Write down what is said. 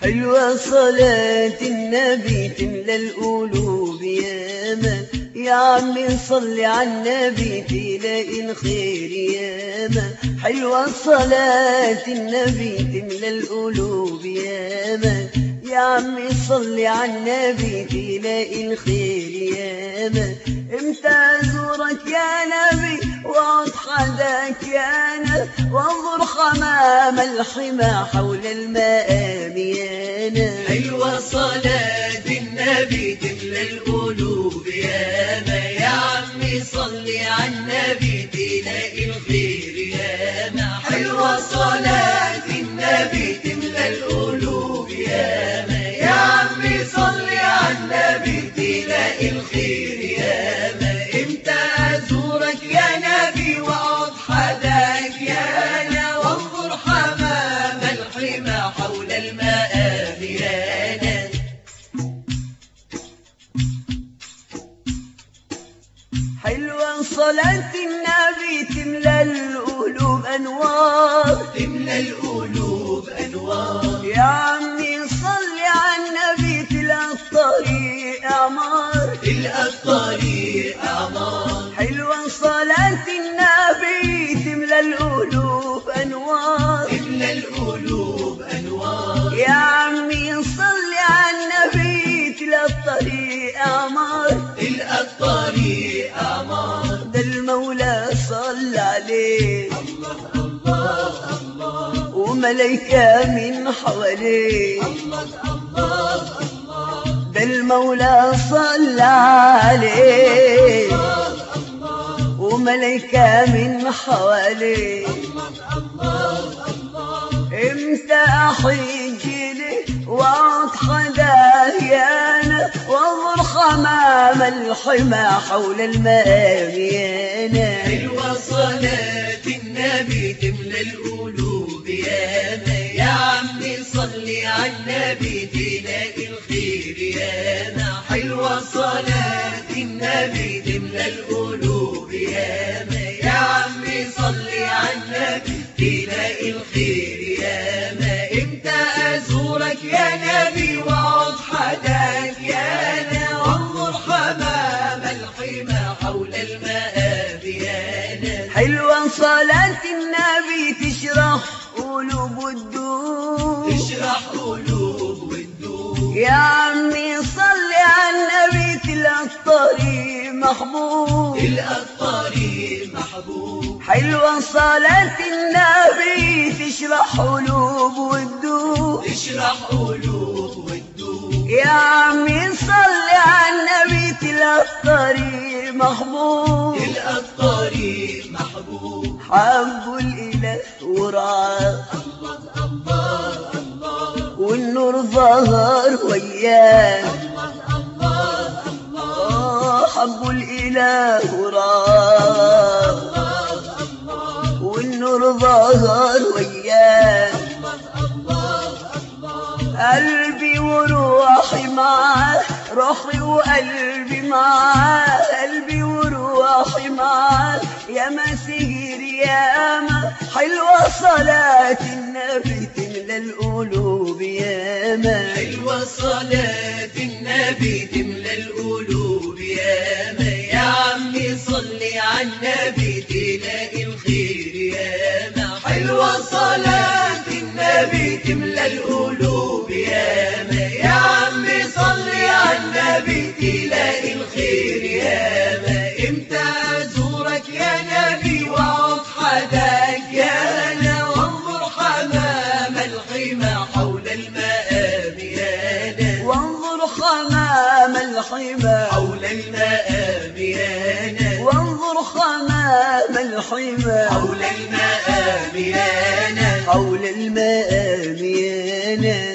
حلوة صلاة النبي تملى القلوب ياما، يا عمي صل على النبي تلاقي الخير ياما. حلوة صلاة النبي تملى القلوب ياما، يا عمي صل على النبي تلاقي الخير ياما. امتى ازورك يا نبي واقعد حداك يا نبي، وانظر خمام الحمى حول المقام يا نبي. حلوة صلاة النبي تملى القلوب ياما، يا عمي صل على النبي تلاقي الخير ياما. حلوة صلاة النبي تملى القلوب ياما، يا عمي صل على النبي تلاقي الخير ياما. امتى ازورك يا نبي واقعد حداك يا انا، وانظر حمام الحمى حول المقام يا انا. حلوة صلاة النبي تملى القلوب أنوار، تملى القلوب أنوار. يا عمي صل على النبي تلقى الطريق أعمار، تلقى الطريق أعمار. حلوة صلاة النبي تملى القلوب أنوار، تملى القلوب أنوار. يا عمي صل على النبي تلقى الطريق أعمار، تلقى الطريق أعمار. ده المولى صل عليه الله الله الله، وملايكة من حواليه. الله الله الله، ده المولى صل عليه وملايكة من حواليه. امتى احج لي واقعد حداه يا انا، وانظر خمام الحمى حول المقام يا انا. حلوة صلاة النبي تملى القلوب ياما، يا عمي صل على النبي تلاقي الخير ياما. حلوة صلاة النبي تملى القلوب ياما، يا عمي صل على النبي تلاقي الخير ياما. امتى ازورك يا نبي واقعد حداك يا انا، وانظر حمام الحمى حول المقام يا انا. حلوة صلاة النبي تشرح قلوب والدود، تشرح قلوب والدود. يا عمي صل على النبي تلقى الطريق محبوب، تلقى الطريق محبوب. حلوة صلاة النبي تشرح قلوب والدود، تشرح قلوب والدود. يا عمي صل على النبي تلقى الطريق محبوب، تلقى الطريق محبوب. حبوا الإله ورعاه، الله الله الله، والنور ظهر وياه. الله الله، حبوا الإله ورعاه، والنور ظهر وياه. قلبي وروحي معاه، روحي وقلبي معاه، قلبي وروحي معاه. يا مسير يا أما حلوة صلاة النبي تملى القلوب ياما. حلوة صلاة النبي تملى القلوب ياما، يا عمي صل على النبي تلاقي الخير ياما. حلوة صلاة النبي تملى القلوب ياما، يا عمي صل على النبي تلاقي الخير ياما. امتى ازورك يا نبي واقعد حداك يا انا، وانظر حمام الحمى حول المقام يا انا. وانظر خمام الحمى حول المقام يا انا. وانظر خمام الحمى حول المقام يا انا. حول المقام يا ناس.